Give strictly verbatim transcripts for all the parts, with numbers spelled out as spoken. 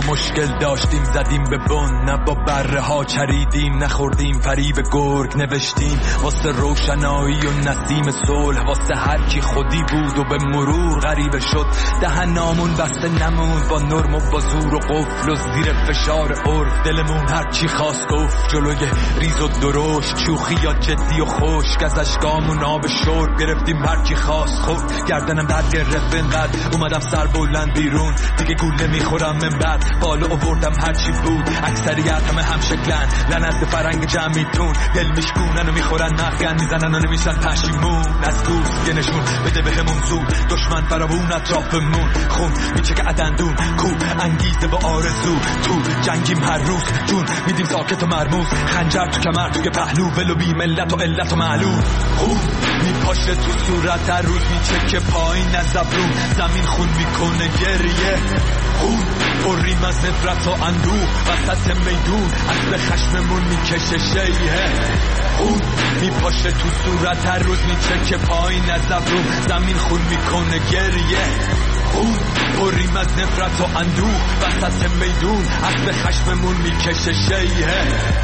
مشکل داشتیم زدیم به بن، نه با بره ها چریدیم نخوردیم فریب گرگ، نوشتیم واسه روشنایی و نسیم صلح، واسه هر کی خودی بود و به مرور غریبه شد. دهنامون بسته نموند با نرم و با زور و قفل و زیر فشار عرف، دلمون هر چی خواست گفت جلوی ریز و درشت، شوخی یا جدی و خشک، از اشکامون آب شرب گرفتیم هر کی خواست خورد. گردنم درد گرفت اینقدر اومدم سر بلند بیرون، دیگه گول نمیخورم من بعد بالا آوردم هر چی بود. اکثریت همه هم شکلن لعنت به فرنگ جمعیتون، دل میشکونن و میخورن مسکن میزنن و نمیشن پشیمون. از دوست یه نشون بده بهمون زود، دشمن فراوون اطرافمون، خون میچکه عدندون، کو انگیزه با آرزو، تو جنگیم هر روز جون میدیم ساکت و مرموز، خنجر تو کمر توی پهلو، ولو بی ملت و علت و معلوم. خون میپاشه تو صورت هر روز میچکه پایین از ابرون، زمین خون میکنه گریه، خون پریم از نفرت و اندوه، وسط میدون از به خشممون میکشه شیه. خون میپاشه تو صورت هر روز میچکه پایین از ابرون، زمین خون میکنه گریه، خون پریم از نفرت و اندوه، وسط میدون از به خشممون میکشه شیه.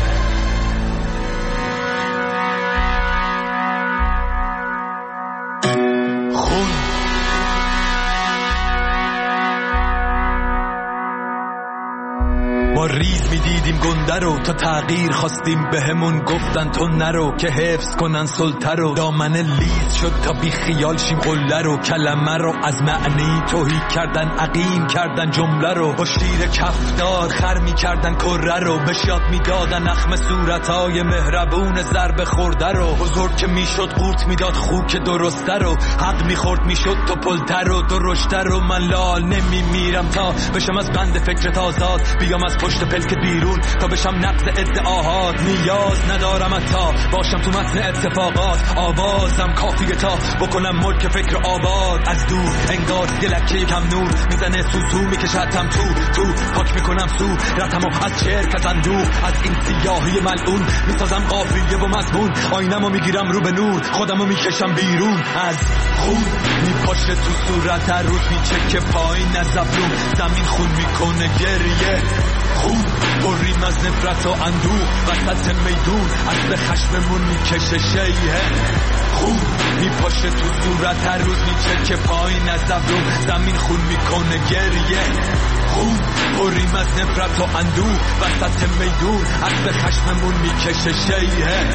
ما ریز میدیدیم گنده رو تا تغییر خواستیم بهمون گفتن تو نرو که حفظ کنن سلطه رو، دامن لیز شد تا بی خیال شیم قله رو، کلمه رو از معنی توهی کردن عقیم کردن جمله رو، با شیر کفدار خر میکردن کره رو، به شاد میدادن اخم صورتای مهربون ضربه خورده رو، بزرگ که میشد قورت میداد خوک درسته رو، حق میخورد میشد تو پلته رو درشته رو. من لال نمیمیرم تا بشم از بند فکرت آزاد، بیام از پشت پلک بیرون تا بشم نقض ادعاهات، نیاز ندارم حتی باشم تو متن اتفاقات، آوازم کافیه تا بکنم ملک فکر آباد. از دور انگار گلکه کم نور میزنه سوسو میکشتم تو تو پاک میکنم سو رتمو از شرک از اندوه، از این سیاهی ملعون میسازم قافیه و مضمون، آینمو میگیرم رو به نور خودمو میکشم بیرون. از خون میپاشه تو صورت هر روز میچکه پایین از ابرون، زمین خون میکنه گریه، خون پریم از نفرت و اندوه، وسط میدون از به خشممون میکشه شیه. خون میپاشه تو صورت هر روز میچکه پایین از ابرون، زمین خون میکنه گریه، خون پریم از نفرت و اندوه، وسط میدون از به خشممون میکشه شیه.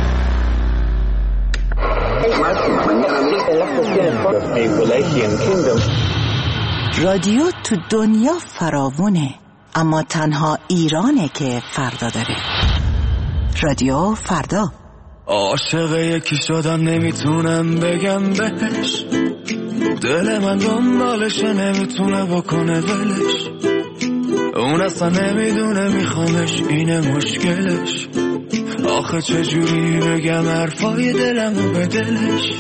رادیو تو دنیا فراوونه، اما تنها ایرانه که فردا داره. رادیو فردا. عاشق یکی شدم نمیتونم بگم بهش، دل من دنبالشه نمیتونه بکنه ولش، اون اصلا نمیدونه میخوامش اینه مشکلش، آخه چجوری بگم حرفای دلمو به دلش.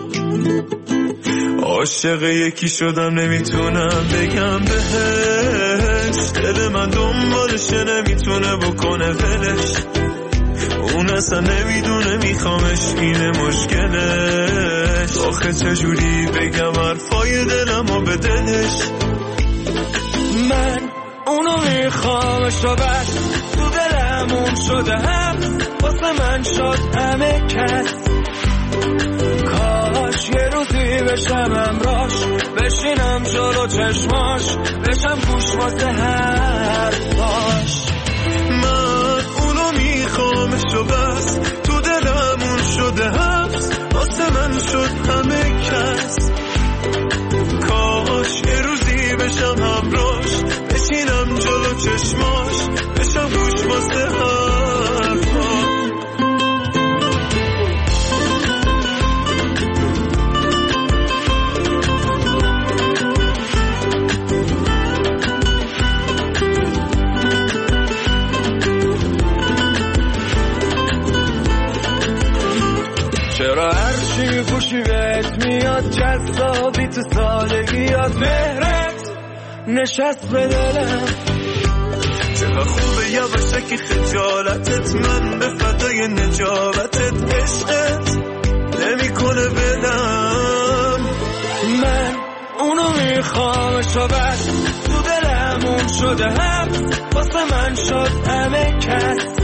عاشق یکی شدم نمیتونم بگم بهش، دل من دنبالشه نمیتونه بکنه ولش، اون اصلا نمیدونه میخوامش اینه مشکلش، آخه چجوری بگم حرفای دلمو به دلش. من اونو میخوامش و بس تو دلمون شده هم، واسه من شد همه کس، کاش یه روزی بشم امراش، بشینم جلو چشماش، بشم گوش واسه حرفاش. من اونو میخوامش و بس تو دلمون شده حبس، واسه من شد همه کس، کاش یه روزی بشم همراش، بشینم جلو چشماش، بشم گوش واسه حرفاش. چرا هرچی پوشی بهت میاد جذابی، تو سالگیات مهرت نشست به دلم، چقدر خوبه یواشکی خجالتت، من به فدای نجابتت، عشقت نمی کنه بدم. من اونو میخوامش و بس تو دلمون دلمون شده حبس واسه من شد همه کس.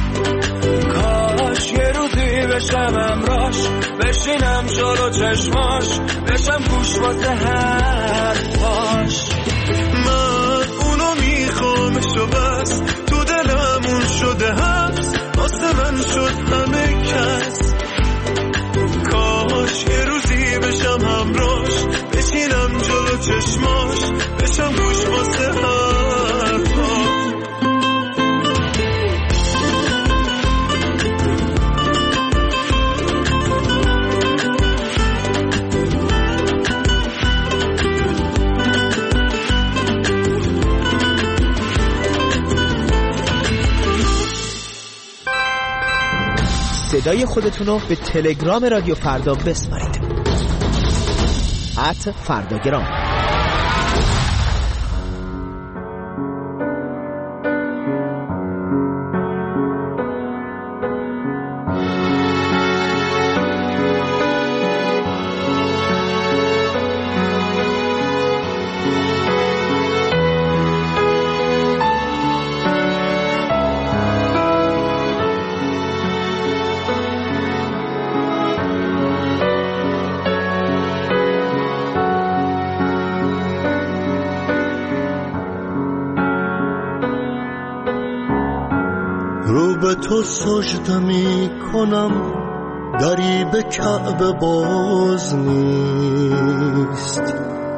کاش یه روزی بشم امراش، بشینم جلو چشماش، بشم گوش واسه حرفاش. من اونو میخوامشو بس تو دلمون شده حبس واسه من شد همه کس. کاش یه روزی بشم همراش، بشینم جلو چشماش، بشم گوش واسه حرفاش. صدای خودتون رو به تلگرام رادیو فردا بسپارید. ات فرداگرام. به تو سجده می کنم، دری به کعبه باز نیست.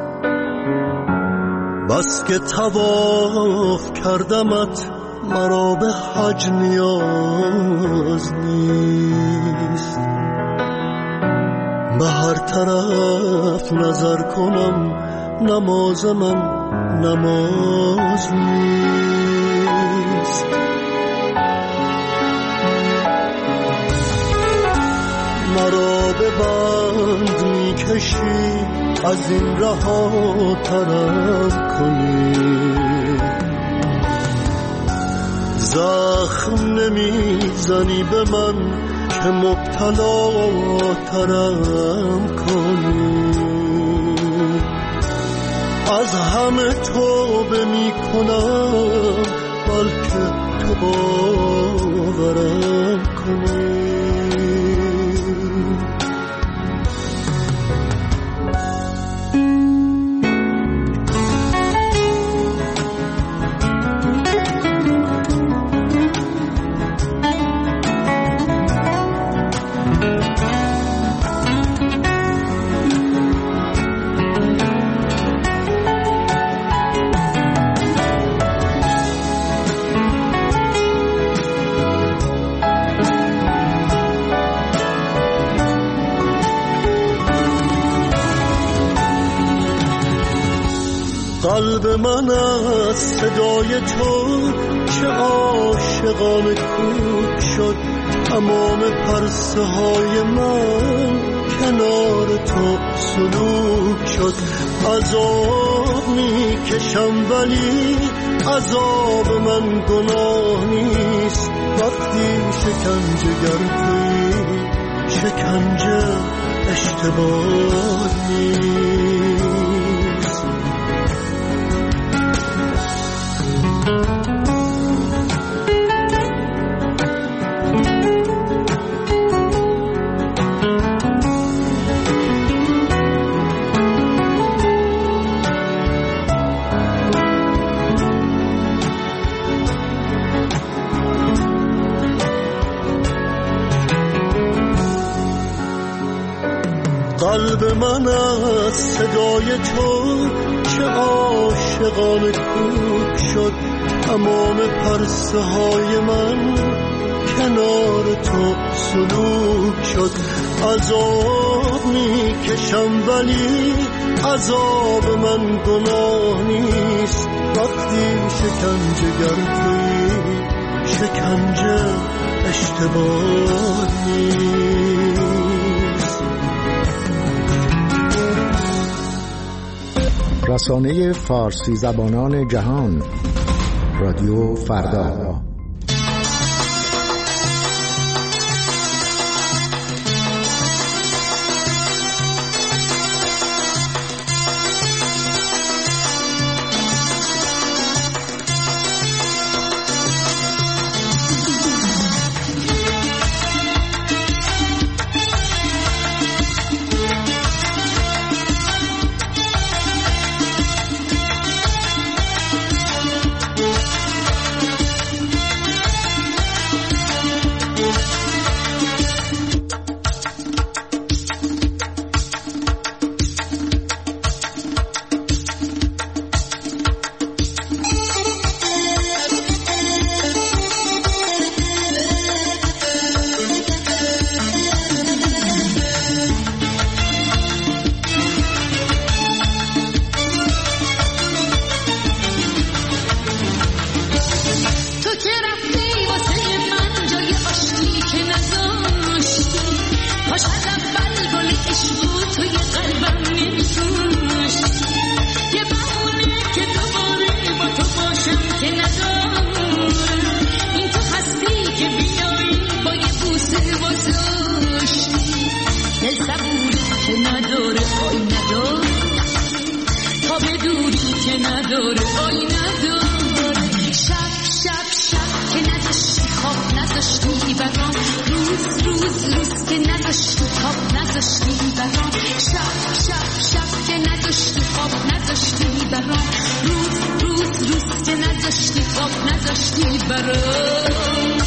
بس که طواف کردمت، مرا به حج نیاز نیست. به هر طرف نظر کنم، نماز من نماز نیست. مرا به بند می کشی، از این رها طرف کنی. زخم نمی زنی به من که مبتلا ترم کنی. از همه توبه می کنم، بلکه تو باورم کنی. قلب من از صدای تو چه عاشقانه کوک شد. تمام پرسه های من کنار تو سلوک شد. عذاب می کشم ولی عذاب من گناه نیست. وقتی شکنجه گردی شکنجه اشتباه نیست. قلب من از صدای تو چه عاشقانه کوک شد. تمام پرسه های من کنار تو سلوک شد. عذاب می کشم ولی عذاب من گناه نیست. وقتی شکنجه گردی شکنجه اشتباه نیست. رسانه فارسی زبانان جهان، رادیو فردا. برام.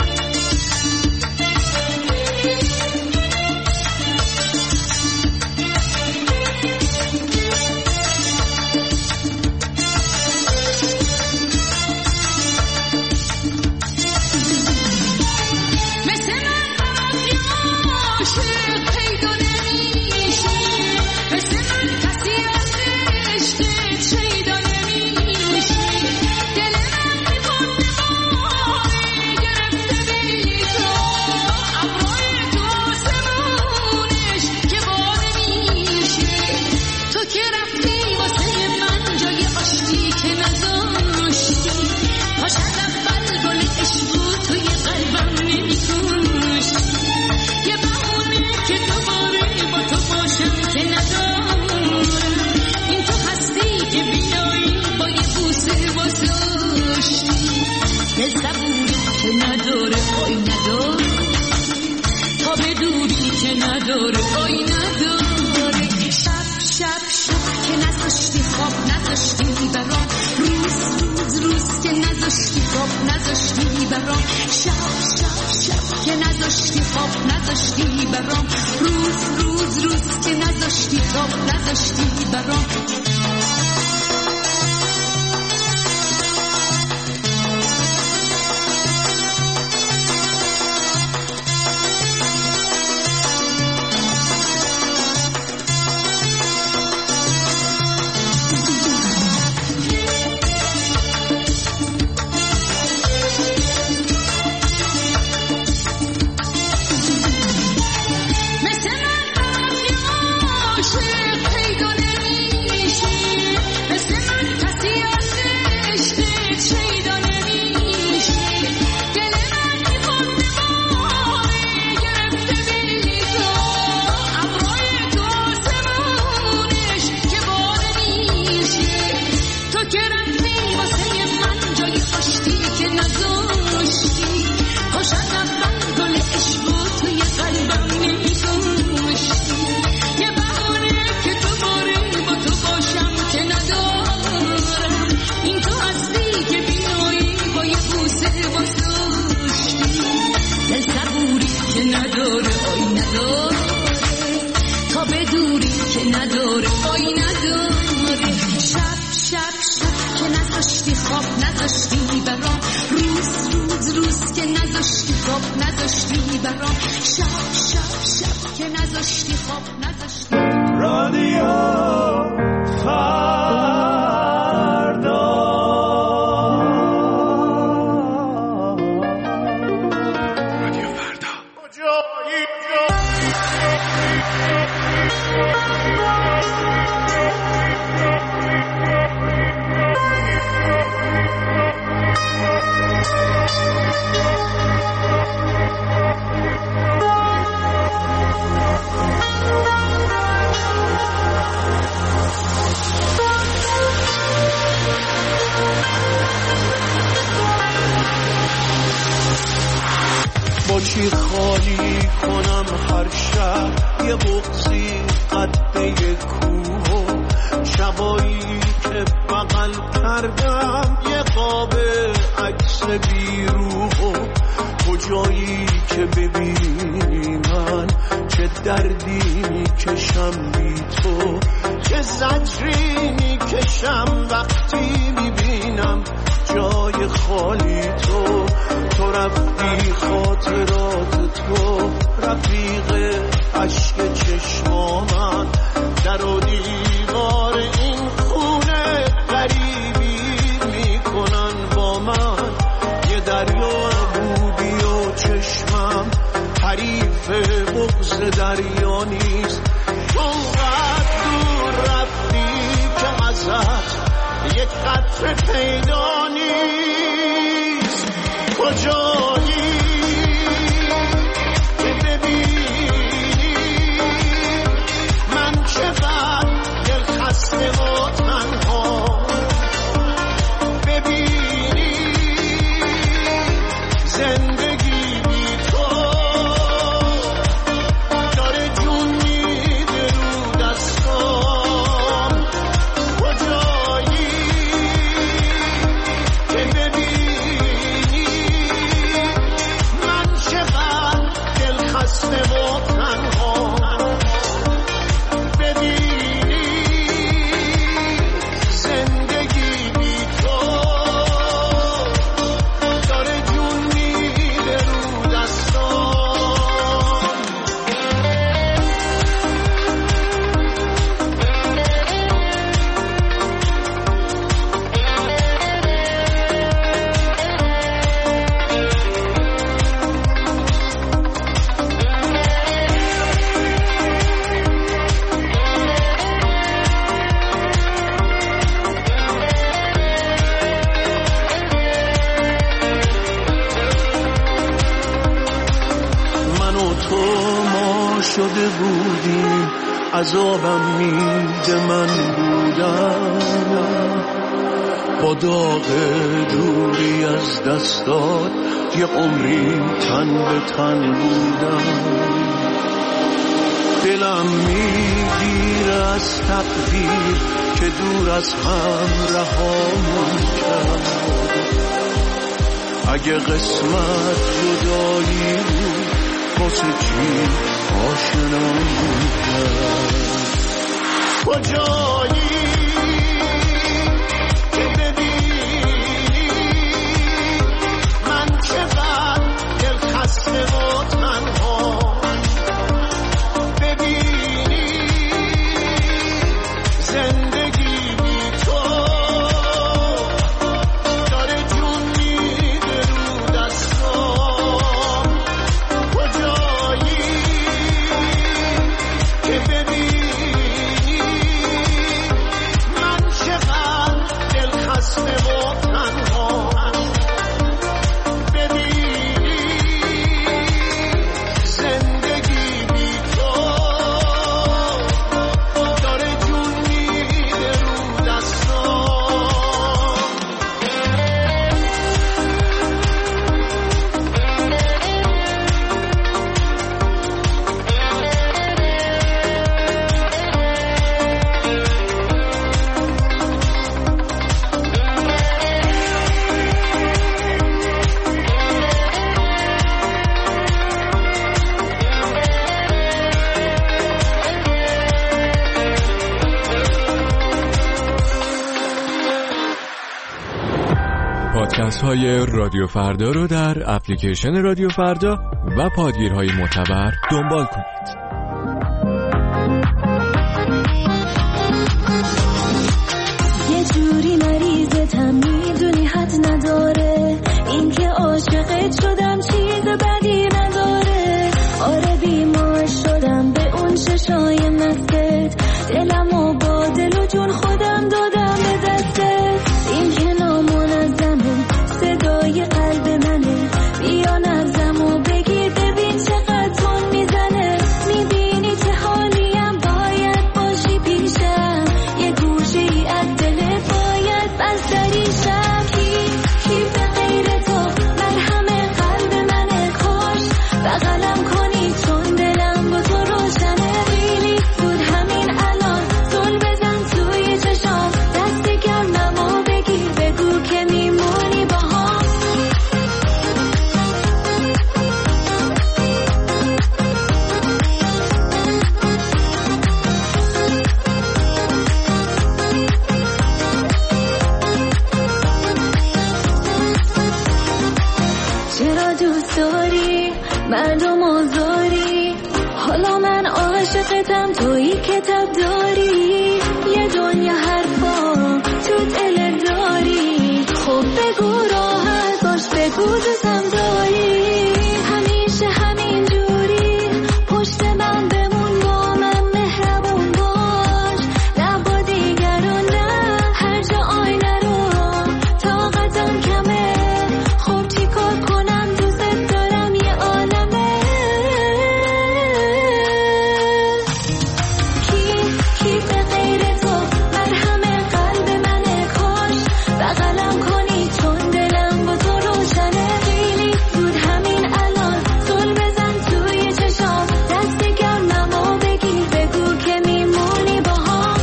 چی خالی کنم هر شب یه بغضی قده کوه، شبایی که بغل کردم یه قاب عکس بیروح، کجایی که ببینی من چه دردی میکشم بی تو، چه زجری میکشم وقتی میبینم جای خالی تو. تو رفتی خاطرات تو رفیق عشق چشمامن، در و دیوار این خونه غریبی میکنن با من، یه دریا بودی و چشمم حریف بغض دریا نیست. اونقدر دور رفتی که ازت یک قطره پیدا نیست. کجایی که ببینی من چقدر دل خسته و تنها، ببینی زندگی بی تو داره جون میده رو دستام. کجایی که ببینی شده بودیم عذابم میده من بودم با داغ دوری از دستات یه عمری تن به تن بودم دلم میگیره از تقدیر که دور از هم رهامون کرد اگه قسمت جدایی بود واسه چی آشنامون کرد کجایی که ببینی من چقدر دل خسته و تنها ببینی زندگی بی تو داره جون میده رو دستام کجایی که ببینی من چقدر دل خسته و تنها ببینی زندگی بی تو داره جون میده رو دستام پادکست های رادیو فردا رو در اپلیکیشن رادیو فردا و پادگیرهای معتبر دنبال کنید. یه جوری مریضتم میدونی حد نداره این که عاشقت شدم چیز بدی نداره آره بیمار شدم به اون چشای مستت دلم و با دل و جون خودم دادم به دستت این که نامنظمه صدای قلب منه بیا نبضم و بگیر ببین چقدر تون میزنه میبینی چه حالیم باید باشی پیشم یه گوشه ای از دلت باید بستریشم کی کی به غیر تو مرهم قلب منه کاش بغلم کنی چون دلم با تو روشنه خیلی زود همین الان زل بزن توی چشام دست گرممو بگیر بگو که میمونی با هم چرا دوست داری مردم آزاری حالا من عاشقتم تویی کتاب داری یه دنیا حرفا تو دل داری خب بگو راحت باش بگو دوستم داری همیشه همین جوری پشت من بمون با من مهربون باش نه با دیگران نه هر جا آینه رو طاقتم کمه خب چی کار کنم دوست دارم یه عالمه کی کی به غیر تو مرهم قلب منه کاش بغلم کنی چون دلم با تو روشنه خیلی زود همین الان زل بزن توی چشام دست گرممو بگیر بگو که میمونی با هم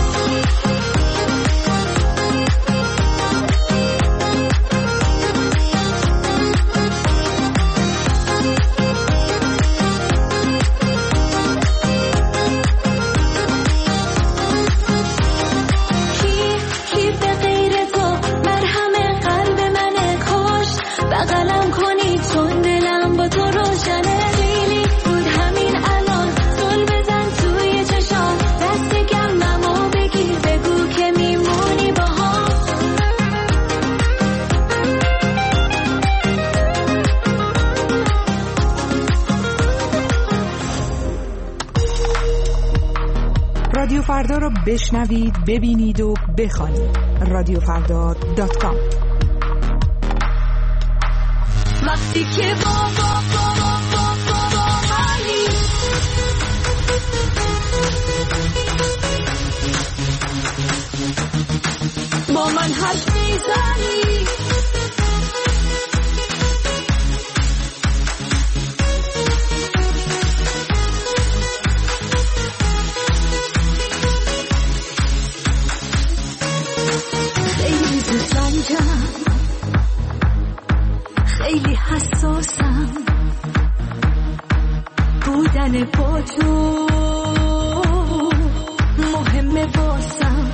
کی کی به غیر تو مرهم قلب منه کاش بغلم کنی چون دلم با تو روشنه خیلی زود همین الان زل بزن توی چشام دست گرممو بگیر بگو که میمونی با هم رادیو فردا رو بشنوید، ببینید و بخوانید. رادیو فردا دات کام. وقتی که با با با با با با با منی حرف میزنی. خیلی زنجم، خیلی حساسم، بودن با تو مهمه واسم،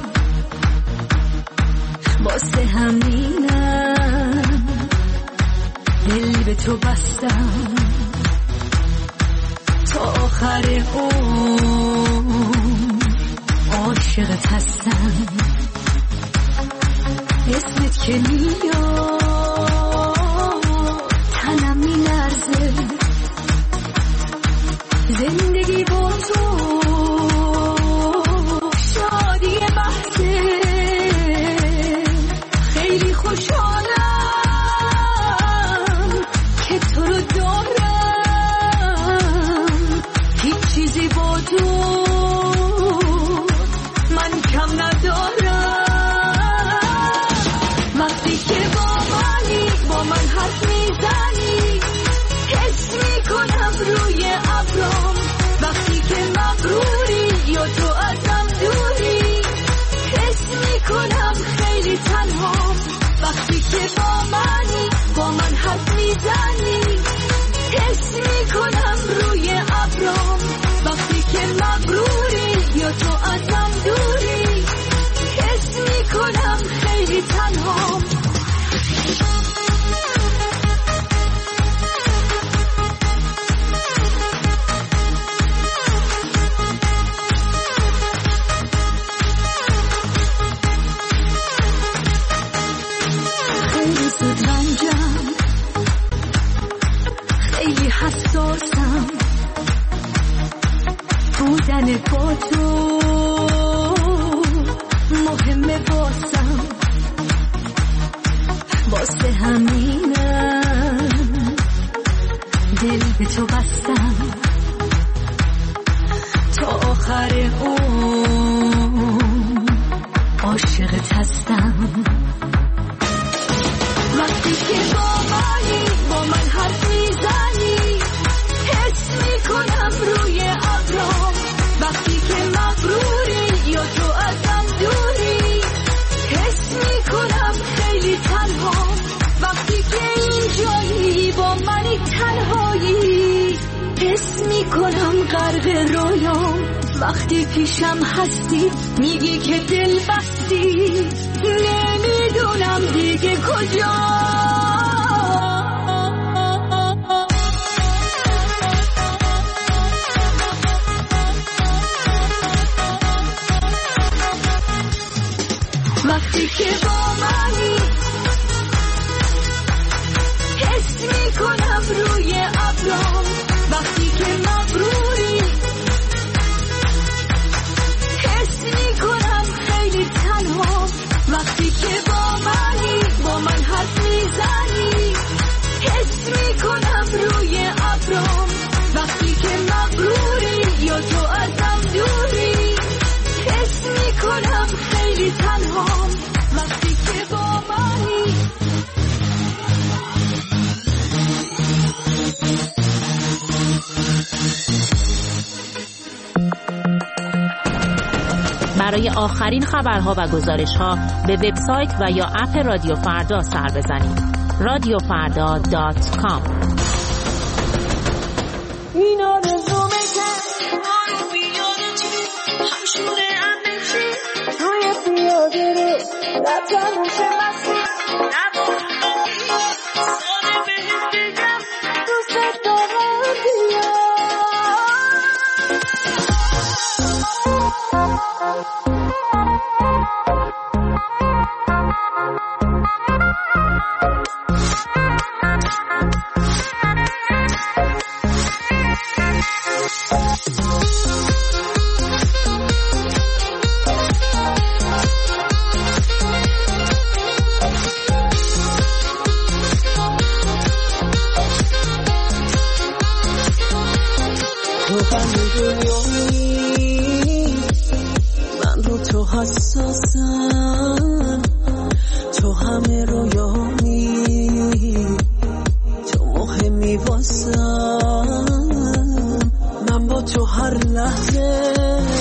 واسه همینم دل به تو بستم، تا آخر عمر عاشقت هستم. اسمت که میاد تنم میلرزه، زندگی با تو شادی بحثه. خیلی خوشحالم که تو رو دارم، هیچ چیزی با تو من کم ندارم. وقتی که با منی، با من حرف میزنی، حس میکنم روی ابرام. وقتی که مغروری یا تو ازم دوری، حس میکنم خیلی تنهام. وقتی که با منی، با من حرف میزنی، حس میکنم روی ابرام. وقتی که مغروری یا تو ازم دوری، حس میکنم خیلی تنهام. خیلی زود رنجم، خیلی حساسم، بودن با تو مهمه واسم، واسه همینم دل به تو بستم، تا آخر عمر عاشقت هستم. وقتی که با منی، با من حرف میزنی، حس میکنم روی ابرام. وقتی که مغروری یا تو ازم دوری، حس میکنم خیلی تنهام. وقتی که اینجایی با منی تنهایی، حس میکنم غرق رویام. وقتی پیشم هستی میگی که دل بستی، نمیدونم دیگه کجا. وقتی که با منی، حس میکنم روی ابرام. وقتی که مغروری، حس میکنم خیلی تنهام. وقتی که با منی، با من حرف میزنی، حس میکنم روی ابرام. وقتی که مغروری یا تو ازم دوری، حس میکنم خیلی تنهام. وقتی که با منی. برای آخرین خبرها و گزارش‌ها به وبسایت و یا اپ رادیو فردا سر بزنید. رادیو فردا دات کام. این آرزومه که آرو بیادتی، همشونه همچی روی پیاده رو نتموشه مسیر. نبارم ساده بهت بگم دوست دارم بیا. حساسم، میمونی واسم، من با تو هر لحظه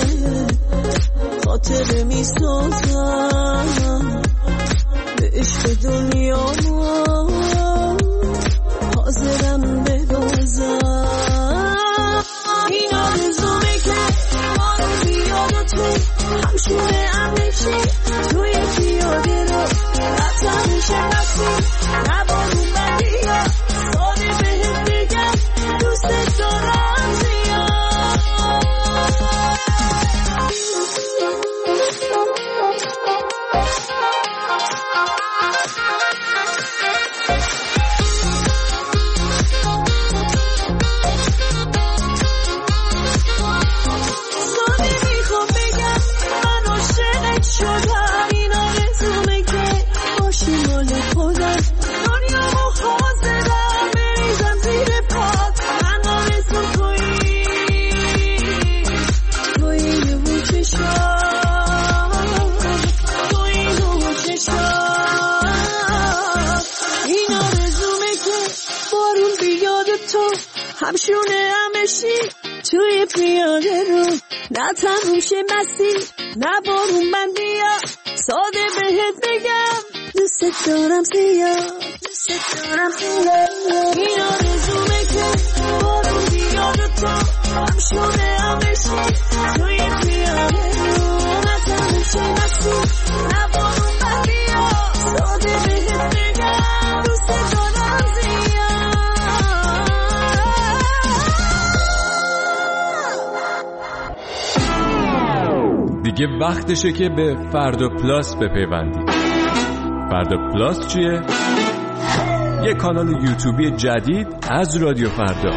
خاطره میسازم، به عشق دنیا حاضرم ببازم. این آرزومه که بارون بیاد و تو همشونه امنشی توی پیاده رو رفتم میشه نسی نبارون بدی یا ساده بهت بگم دوست دارم زیاد. همشونه همشی توی پیاده رو نه تموم شه مسیر نه بارون بندی ها ساده بهت بگم دوست دارم زیاد دوست دارم زیاد. این آرزومه که بارون بیاد و تو همشونه همشی توی پیاده رو نه تموم شه مسیر نه بارون بندی ها ساده بهت بگم دوست دارم زیاد. دیگه وقتشه که به فردا پلاس بپیوندید. فردا پلاس چیه؟ یه کانال یوتیوبی جدید از رادیو فردا.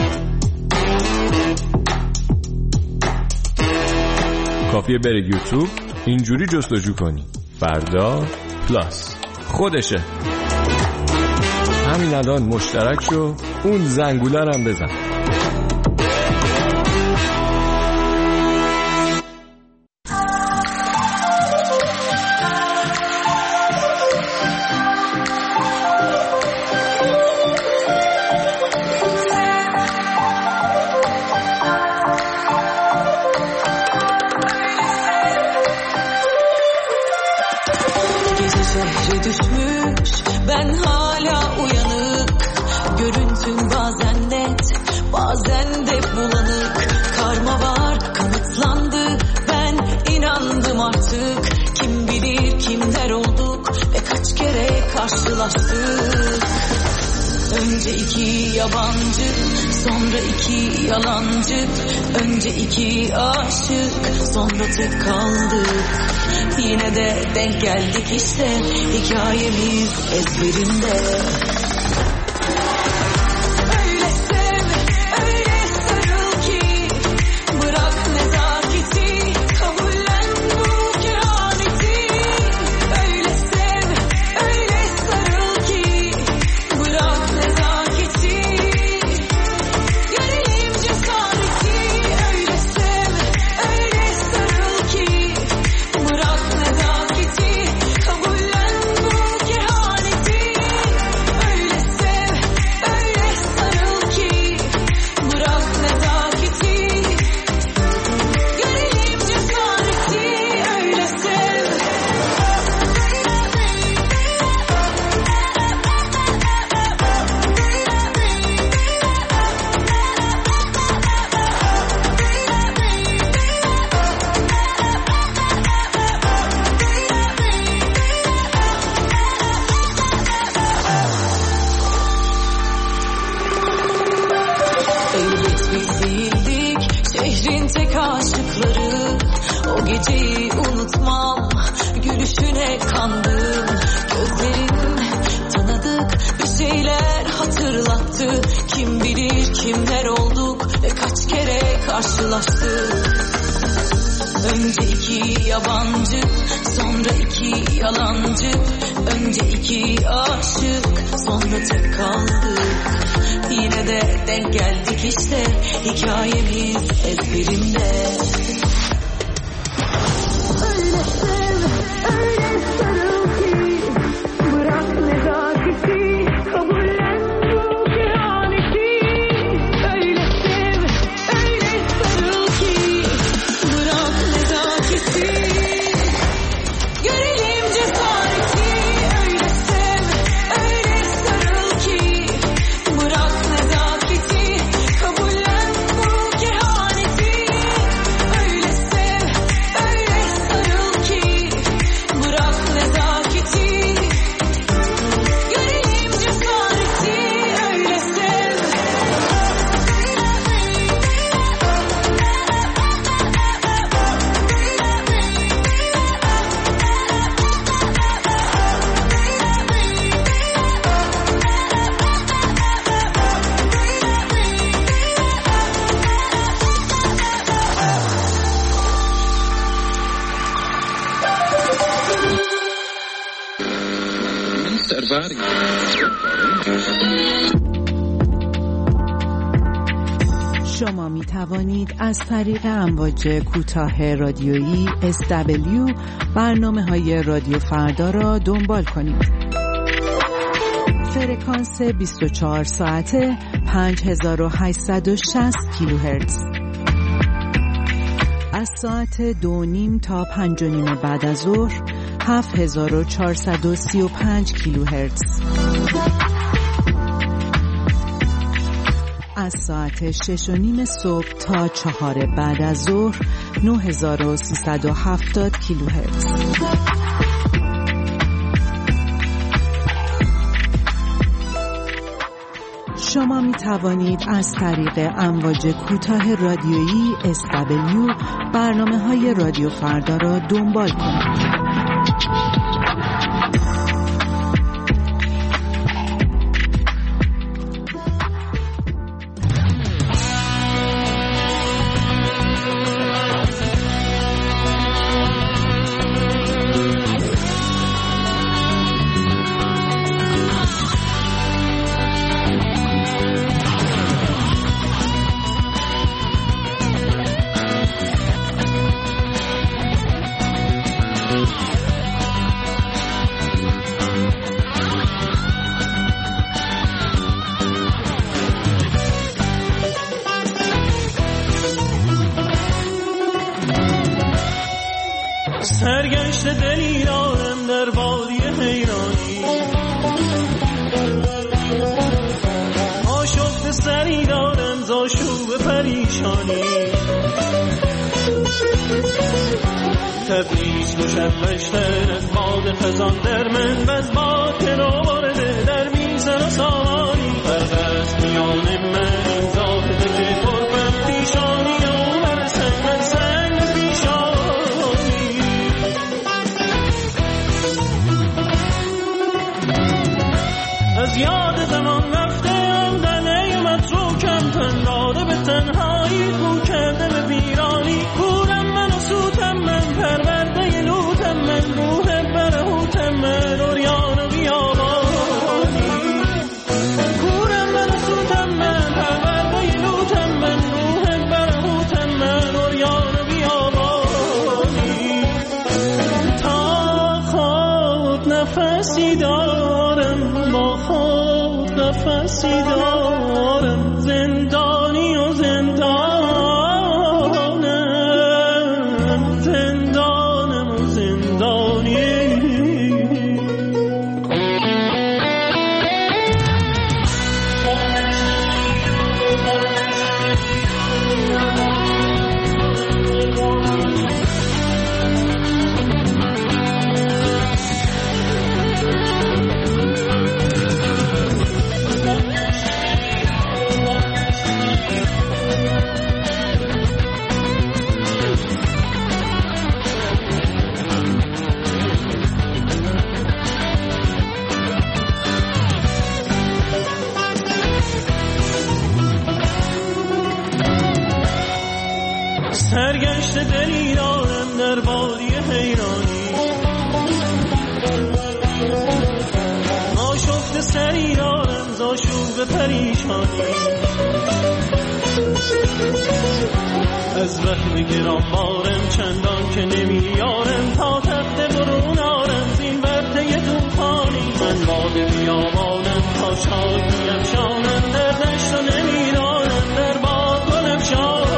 کافیه بری یوتیوب اینجوری جستجو کنی فردا پلاس، خودشه. همین الان مشترک شو، اون زنگوله رو هم بزن. Şehri düşmüş ben hala uyanık, görüntün bazen net bazen de bulanık, karma var kanıtlandı ben inandım artık, kim bilir kimler olduk ve kaç kere karşılaştık. Önce iki yabancı sonra iki yalancı, önce iki aşık sonra tek kaldık. Yine de denk geldik işte, hikayemiz ezberinde. Öyle sev, öyle sarıl ki bırak nezaketi, kabullen bu kehaneti. Öyle sev, öyle sarıl ki bırak nezaketi, görelim cesareti. Öyle sev, öyle sarıl ki bırak nezaketi, kabullen bu kehaneti. Öyle sev, öyle sarıl ki bırak nezaketi, görelim cesareti. Öyle sev. Elbet biz değildik şehrin tek aşıkları, o geceyi unutmam, gülüşüne kandım. Gözlerin tanıdık bir şeyler hatırlattı, kim bilir kimler olduk ve kaç kere karşılaştık. Önce iki yabancı sonra iki yalancı, önce iki aşık sonra tek kaldık. Yine de denk geldik işte, hikayemiz ezberimde. Öyle sev, öyle sarıl ki bırak nezaketi, kabullen bu kehaneti. شما می توانید از طریق امواج کوتاه رادیویی اس دبلیو برنامه های رادیو فردا را دنبال کنید. فرکانس بیست و چهار ساعته پنج هزار و هشتصد و شصت کیلوهرتز. از ساعت دو نیم تا پنج و نیم بعد از ظهر هفت هزار و چهارصد و سی و پنج کیلوهرتز. از ساعت شش و نیم صبح تا چهار بعد از ظهر نه هزار و سیصد و هفتاد کیلوهرتز. شما می توانید از طریق امواج کوتاه رادیویی اس دبلیو برنامه های رادیو فردا را دنبال کنید. سرگشت دلی دارم در وادی حیرانی، آشفت سری دارم ز آشوب پریشانی. تبریز مشوشتر از باد خزان در من و از باد که نوارده در میزن و سامانی. فرق است میان من این زاهده که پرفم پیشانی و بر سنگ من سنگ پیشانی. از یاد زمان رفتم در نیامد روکم پنداره به تنهایی خو کرده به ویرانی. کورم من و سوتم من پرورده لوتم من روح برهوتم من اوریان و بیابانی. کورم من و سوتم من پرورده لوتم من روح برهوتم من اوریان و بیابانی. تا خود نفسی دارم با خود نفسی دارم، زندانی و زندانم، زندانم و زندانی. سرگشت دلی دارم در وادی حیرانی، آشفت سری دارم ز آشوب پریشانی. از وهم گرانبارم چندان که نمیارم تا تخت برون آرم زین ورطه طوفانی. من باد بیابانم تا شاد بیفشانم در دشت و نمیدانم در باغ گل افشانی.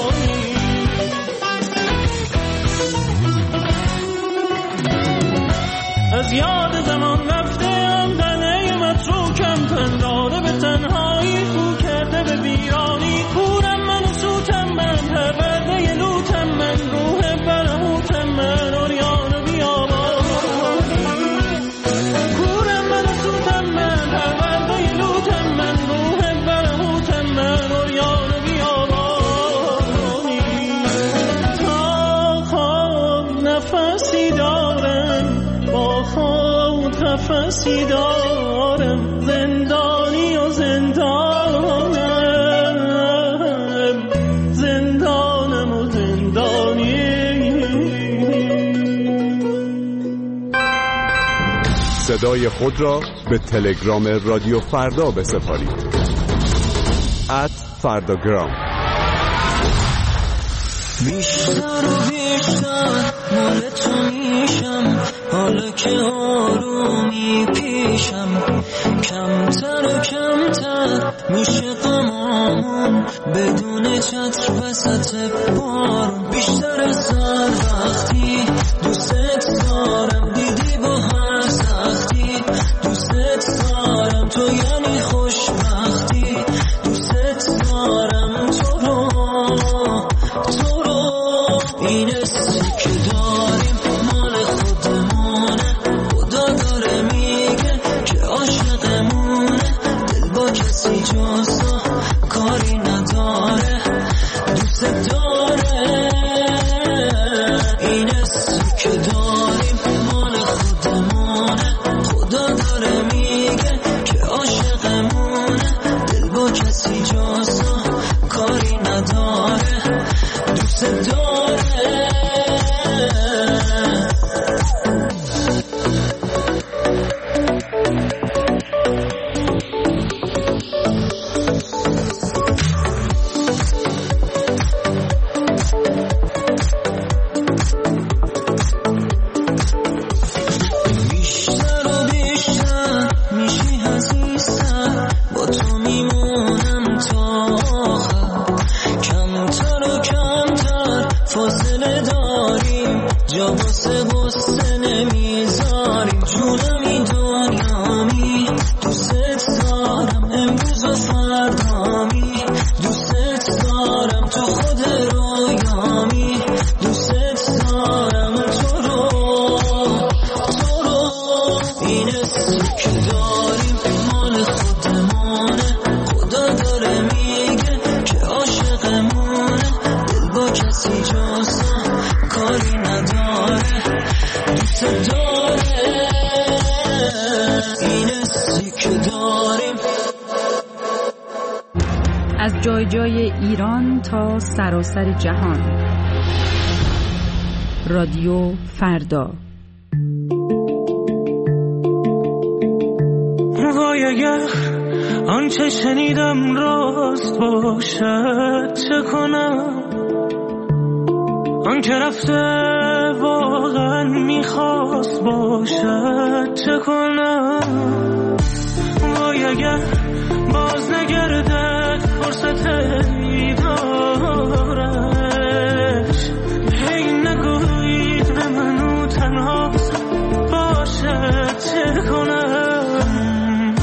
از یاد زمان رفتم در نیامد روکم پنداره به تنهایی خو کرده به ویرانی. کورم من و سوتم من پرورده لوتم من روح برهوتم من اوریان و بیابانی. کورم من و سوتم من پرورده لوتم من روح برهوتم من اوریان و بیابانی. تا خود نفسی دارم با خود نفسی دارم، زندانی و زندانم، زندانم و زندانی. صدای خود را به تلگرام رادیو فردا بسپارید. ات فرداگرام. بیشتر و بیشتر مال تو میشم، حالا که آرومی پیشم، کمتر و کمتر میشه غمامون بدون چتر وسط بارون. بیشتر از هر وقتی دوست دارم، دیدی با هر سختی دوست دارم، تو یعنی خوشبختی دوست دارم، تو رو تو رو. این حسی که داریم مال خودمونه، خدا داره میگه که عاشقمونه، دل با کسی جز تو کاری نداره دوست داره. این حسی که داریم مال خودمونه، خدا داره میگه که عاشقمونه، دل با کسی جز تو کاری نداره دوست داره. از جای جای ایران تا سراسر جهان. رادیو فردا. وای اگر آنچه شنیدم راست باشد چه کنم، آن که رفته واقعا میخواست باشد چه کنم. وای اگر باز نگردد فرصت دیدارش، هی نگویید به منو تنها باشد چه کنم.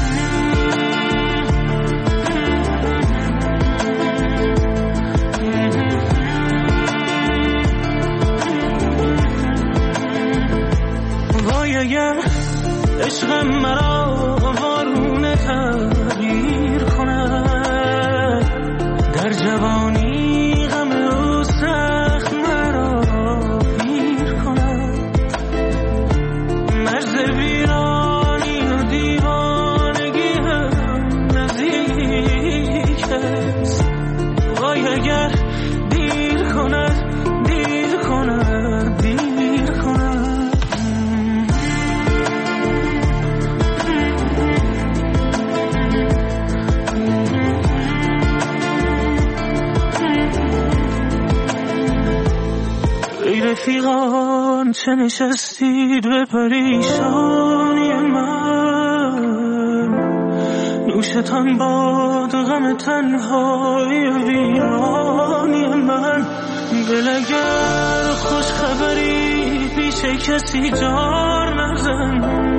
وای اگر عشقم مرا وارونه تغییر کند، در جوانی غم او سخت مرا پیر کند. مرز ویرانی و دیوانگی هم نزدیک است. وای اگر دیر کند دیر کند دیر کند. رفیقان چه نشستید به پریشانی من، نوشتان باد غم تنهای ویرانی من. دل اگر خوش خبری پیش کسی جار نزن،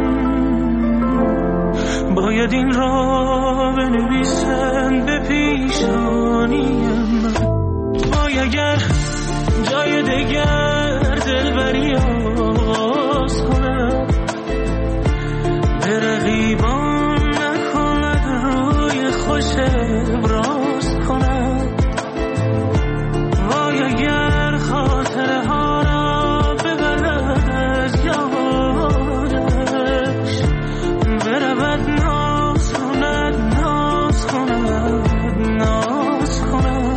باید این را بنویسم به پیشانی من. وای اگر جای دگر دلبری آغاز کنم، به رقیبان نکند روی خوش ابراز کنم. وای اگر خاطره ها را ببرد از یادش، برود ناز کند ناز کند ناز کند.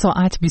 ساعت